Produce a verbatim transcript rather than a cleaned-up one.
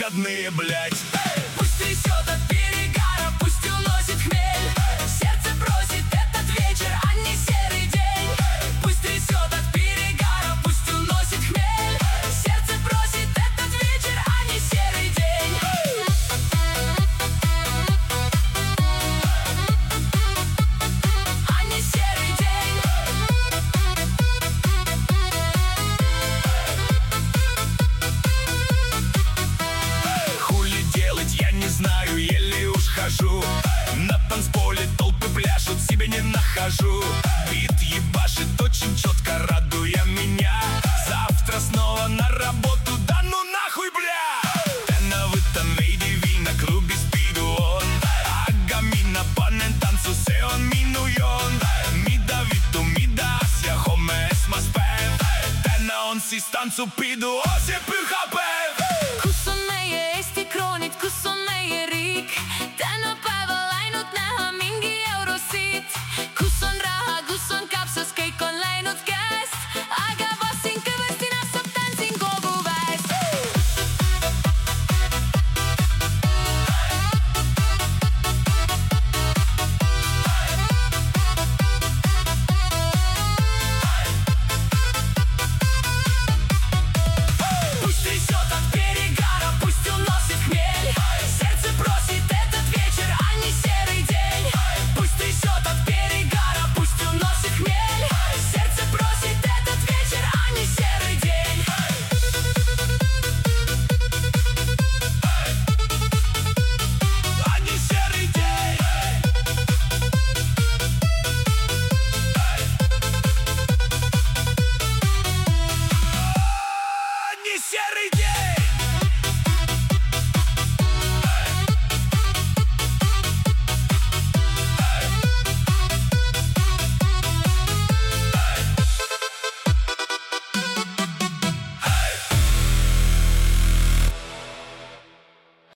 родные, блядь. Пусть трясет от перегара, пусть уносит хмель. Сердце просит этот вечер, а не серый день. Пусть трясет от перегара, пусть уносит хмель. Сердце просит этот вечер, а не серый день. А не серый день. Хули делать, я не знаю, еле уж хожу. На танцполе толпы пляшут, себе не нахожу. Бит ебашит очень четко, радуя меня. Завтра снова на работу, да ну нахуй, бля. Tänä võtan veidi viina, klubis pidu on. Aga minna panen tantsu, see on minu joon. Mida vittu, mida asja, homme esmaspäev. Täna on siis tantsupidu, oh see püha.